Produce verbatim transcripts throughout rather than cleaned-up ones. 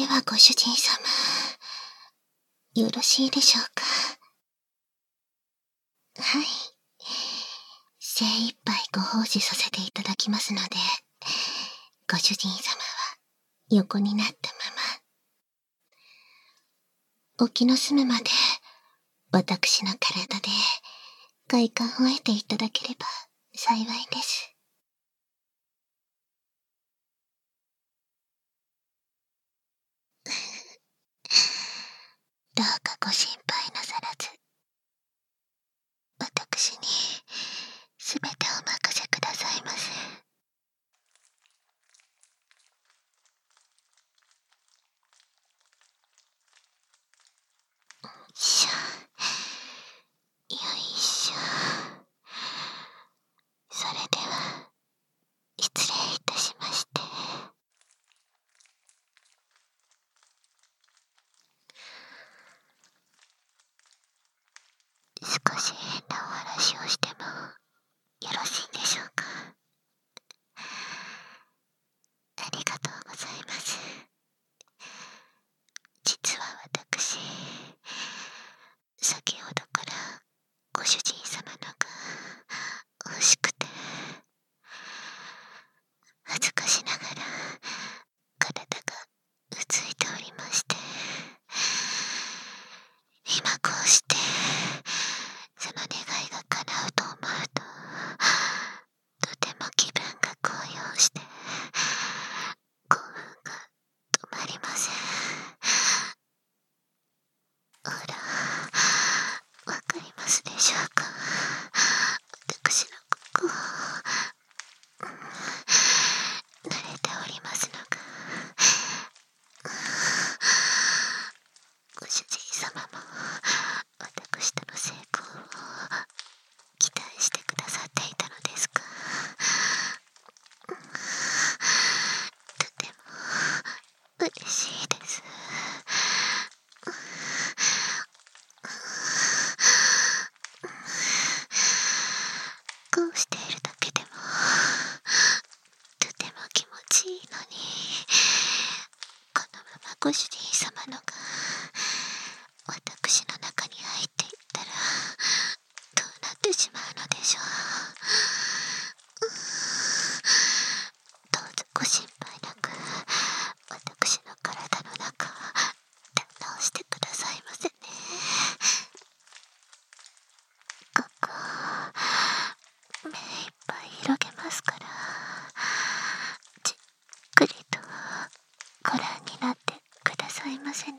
ではご主人様、よろしいでしょうか。はい。精一杯ご奉仕させていただきますので、ご主人様は横になったまま、お気の済むまで、私の体で快感を得ていただければ幸いです。どうかご心配なさらず、私にすべてお任せくださいませ。しょ、よいしょ。それでは失礼いたしまして。少し変なお話をしてもよろしいでしょうか。ありがとうございます。実は私、先ほどからご主人様のが欲しくて、恥ずかしながら体がうついておりまして、今こうしてその願いが叶うと思うと、とても気分が高揚して興奮が止まりません。ほら、わかりますでしょうか。私のここ、うん、慣れておりますのが、ご主人様も私との成功を期待してくださっていたのですか。とても嬉しいです。こうしているだけでもとても気持ちいいのに、このままご主人様のが私の中に入っていったらどうなってしまうのでしょう。どうぞご心配なく私の体の中堪能してくださいませね。ここ目いっぱい広げますから、じっくりとご覧になってくださいませね。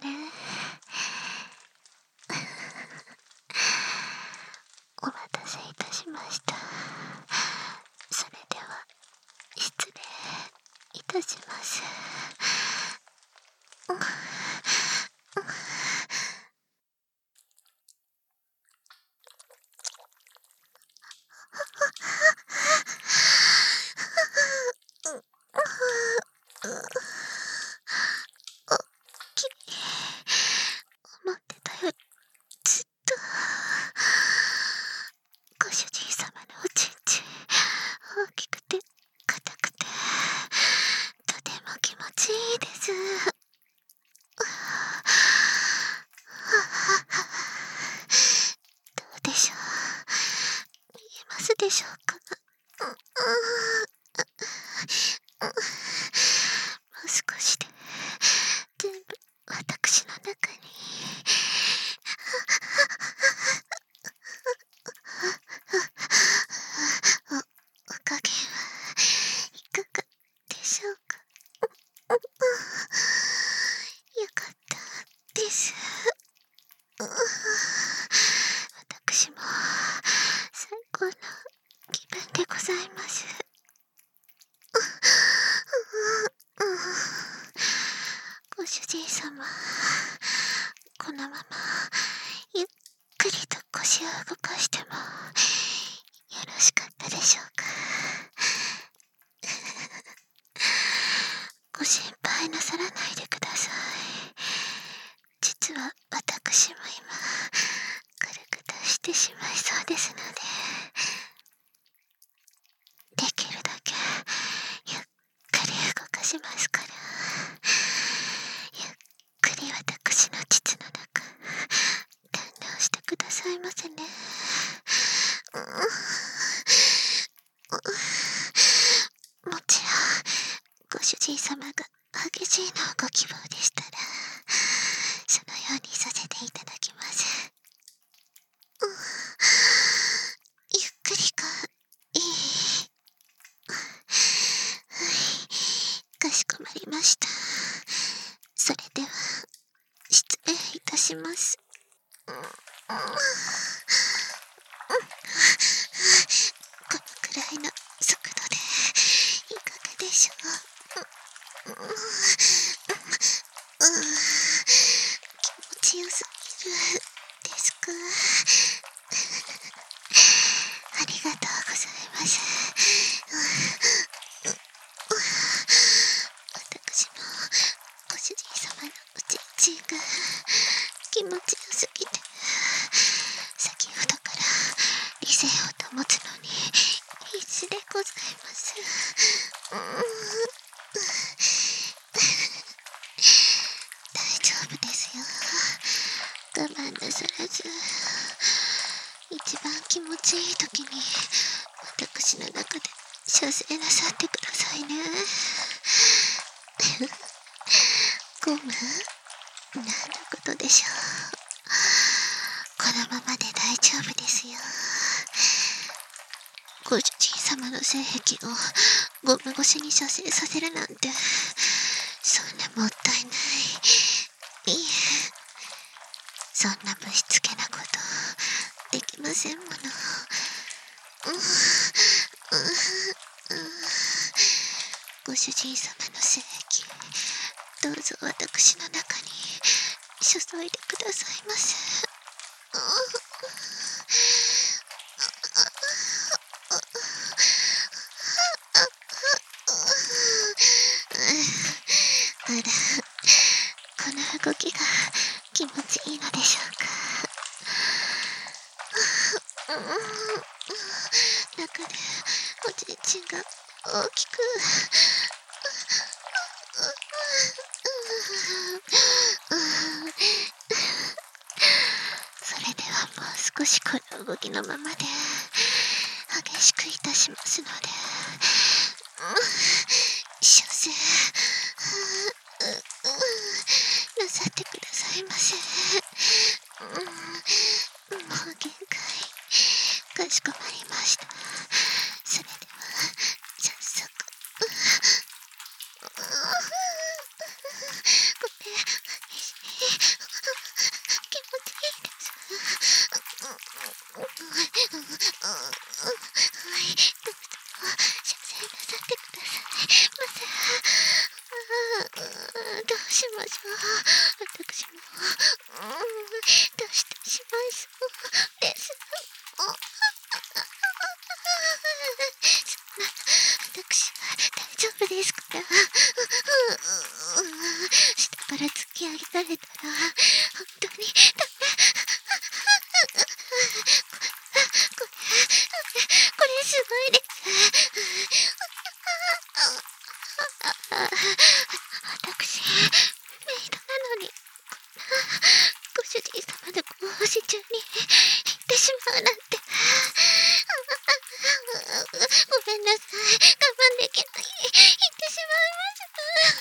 お待たせいたしました。それでは失礼いたします。思ってたよりずっとご主人様のおちんちん大きくて硬くてとても気持ちいいです。どうでしょう、見えますでしょうか。もう少しで全部私の中にお、お加減はいかがでしょうか。よかったです。私も最高の気分でございます。ご主人様、このままゆっくりと腰を動かしてもよろしかったでしょうか。ご心配なさらないでください。実は私も今軽く出してしまいそうですので、できるだけゆっくり動かしますから、ゆっますね。もちろんご主人様が激しいのをご希望でしたらそのようにさせていただきます。ゆっくりかいい。かしこまりました。それでは失礼いたします。このくらいの速度でいかがでしょう。気持ちよすぎるですか。ありがとうございます。私もご主人様のおちんちんが気持ちよすぎて先ほどから理性を保つのに必死でございます。大丈夫ですよ。我慢なさらず一番気持ちいい時に私の中で射精なさってくださいね。ゴム何のことでしょう。このままで大丈夫ですよ。ご主人様の性癖をゴム越しに射精させるなんてそんなもったいない。いえ、そんなぶしつけなことできませんもの。うんうん、ご主人様の性癖どうぞ私の中に注いでくださいませ。あら、この動きが気持ちいいのでしょうか。中でおちんちんが大きくそれではもう少しこの動きのままで激しくいたしますので射精なさってくださいませ。もう限界かしこまりました。それでは早速これ激しい気持ちいいです。はいどうぞ射精なさってくださいませ。どうしましょう。私もどうしてしまいそうです。そんな私は大丈夫ですから。下から突き上げられたら本当にダメ。これこれすごいです。私メイドなのにご主人様のご奉仕中に行ってしまうなんて。ごめんなさい。我慢できない。行ってしまいます。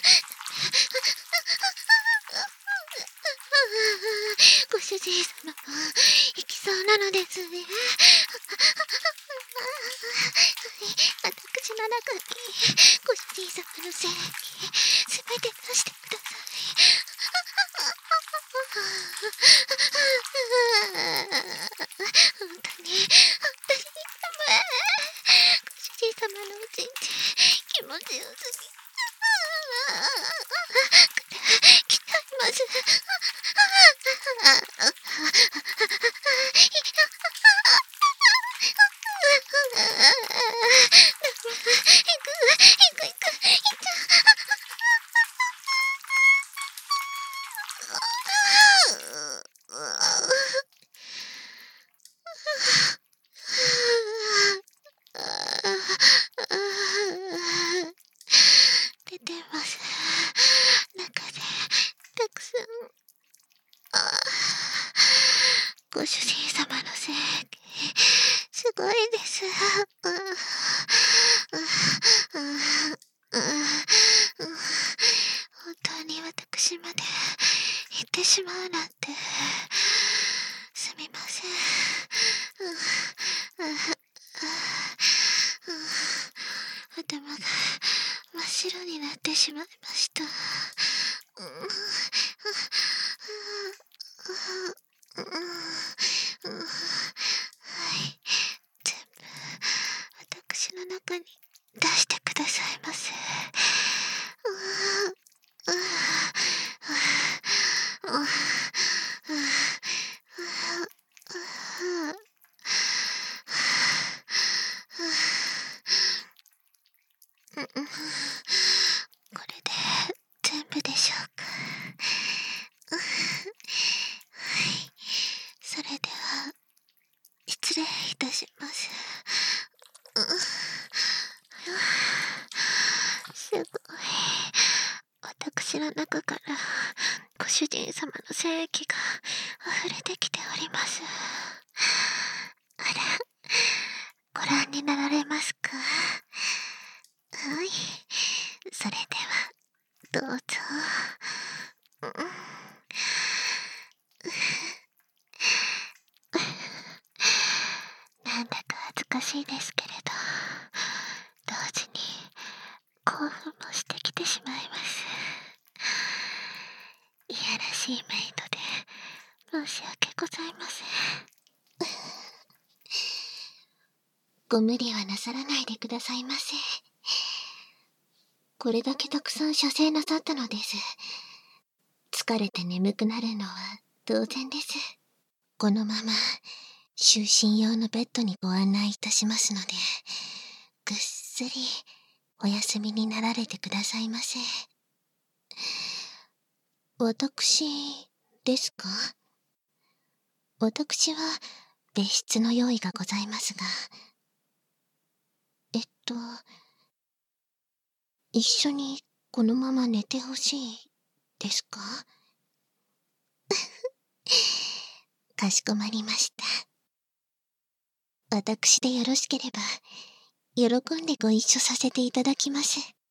ご主人様も行きそうなのですね。私の中にご主人様の性癖すべて出してください。本当に本当にご主人様のおちんちん気持ちよすぎ鍛えます。出てます。中でたくさん。ご主人様のごいです。うん、うん、うん、うん、本当に私まで言ってしまうなんて、すみません。うん、うん、うん、頭が真っ白になってしまいました。うん、うん、うん、うん、はい、全部私の中に出してくださいませ。うん、うん、うん、うん、うん、うん、これで全部でしょうか。はい、それでは失礼いたします。うん、すごい。私の中からご主人様の精液が溢れてきております。あら、ご覧になられますか？はい。それでは、どうぞ。うん、なんだか恥ずかしいですけれど、同時に興奮もしてきてしまいます。いやらしいメイドで申し訳ございません。ご無理はなさらないでくださいませ。これだけたくさん射精なさったのです。疲れて眠くなるのは当然です。このまま就寝用のベッドにご案内いたしますので、ぐっすりお休みになられてくださいませ。私ですか？私は別室の用意がございますが、えっと、一緒にこのまま寝てほしいですか？かしこまりました。私でよろしければ、喜んでご一緒させていただきます。